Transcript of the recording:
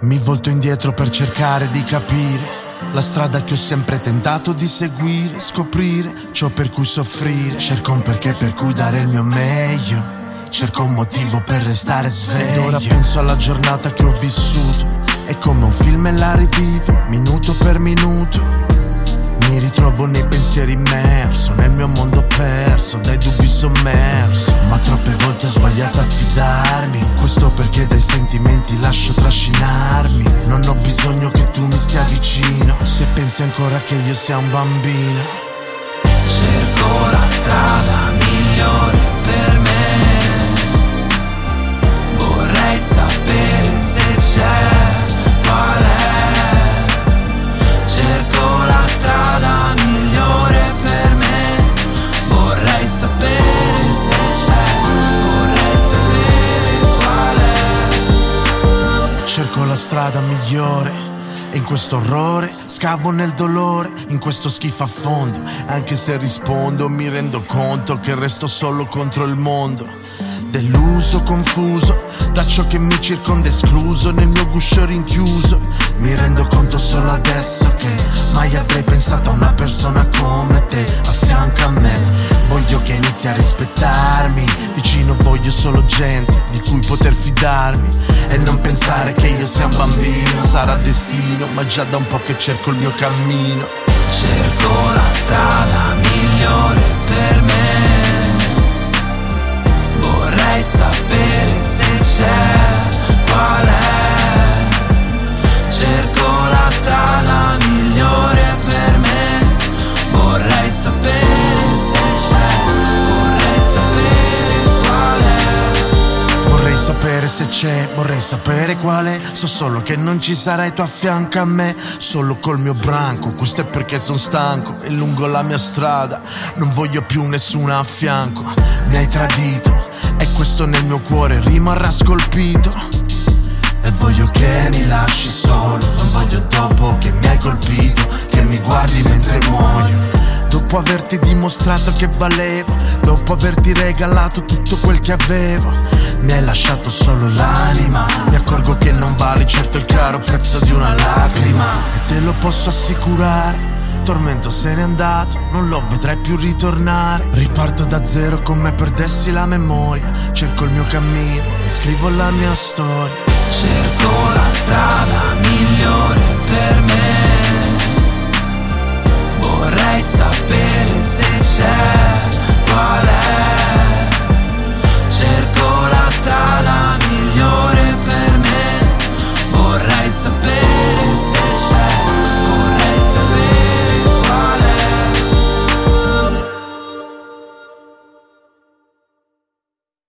Mi volto indietro per cercare di capire la strada che ho sempre tentato di seguire, scoprire ciò per cui soffrire. Cerco un perché per cui dare il mio meglio, cerco un motivo per restare sveglio. Ed ora penso alla giornata che ho vissuto, è come un film e la rivivo, minuto per minuto. Mi ritrovo nei pensieri immerso, nel mio mondo perso, dai dubbi sommerso. Ma troppe volte ho sbagliato a fidarmi, questo perché dai sentimenti lascio trascinarmi. Non ho bisogno che tu mi stia vicino, se pensi ancora che io sia un bambino. Cerco la strada migliore per me, vorrei sapere se c'è, qual è. Cerco la strada migliore per me, vorrei sapere se c'è, vorrei sapere qual è. Cerco la strada migliore e in questo orrore scavo nel dolore, in questo schifo affondo. Anche se rispondo mi rendo conto che resto solo contro il mondo. Deluso, confuso da ciò che mi circonda, escluso nel mio guscio rinchiuso. Mi rendo conto solo adesso che mai avrei pensato a una persona come te a fianco a me. Voglio che inizi a rispettarmi, vicino voglio solo gente di cui poter fidarmi. E non pensare che io sia un bambino, sarà destino, ma già da un po' che cerco il mio cammino. Cerco la strada migliore per me, vorrei sapere se c'è, qual è. Cerco la strada migliore per me, vorrei sapere se c'è, vorrei sapere qual è. Vorrei sapere se c'è, vorrei sapere qual è. So solo che non ci sarai tu a fianco a me, solo col mio branco. Questo è perché sono stanco e lungo la mia strada non voglio più nessuna a fianco. Mi hai tradito e questo nel mio cuore rimarrà scolpito. E voglio che mi lasci solo, non voglio dopo che mi hai colpito, che mi guardi mentre muoio. Dopo averti dimostrato che valevo, dopo averti regalato tutto quel che avevo, mi hai lasciato solo l'anima. Mi accorgo che non vali certo il caro prezzo di una lacrima. E te lo posso assicurare, tormento se n'è andato, non lo vedrai più ritornare. Riparto da zero come perdessi la memoria, cerco il mio cammino e scrivo la mia storia. Cerco la strada migliore